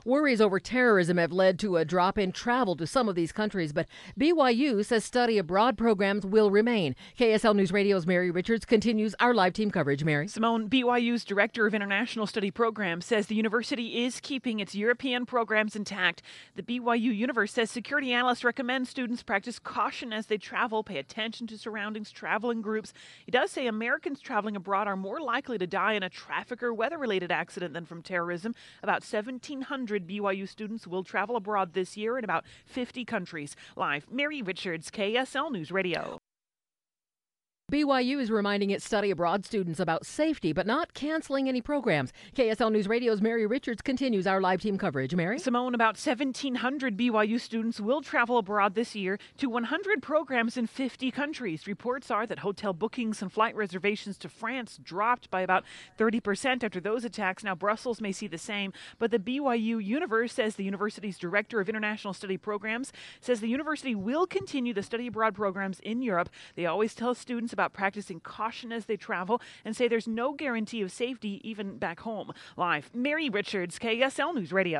Worries over terrorism have led to a drop in travel to some of these countries, but BYU says study abroad programs will remain. KSL News Radio's Mary Richards continues our live team coverage. Mary. Simone, BYU's Director of International Study Programs, says the university is keeping its European programs intact. The BYU Universe says security analysts recommend students practice caution as they travel, pay attention to surroundings, travel in groups. He does say Americans traveling abroad are more likely to die in a traffic or weather-related accident than from terrorism. About 1,700 BYU students will travel abroad this year in about 50 countries. Live, Mary Richards, KSL News Radio. BYU is reminding its study abroad students about safety, but not canceling any programs. KSL News Radio's Mary Richards continues our live team coverage. Mary? Simone, about 1,700 BYU students will travel abroad this year to 100 programs in 50 countries. Reports are that hotel bookings and flight reservations to France dropped by about 30% after those attacks. Now, Brussels may see the same, but the BYU Universe says the university's Director of International Study Programs says the university will continue the study abroad programs in Europe. They always tell students about practicing caution as they travel and say there's no guarantee of safety even back home. Live, Mary Richards, KSL News Radio.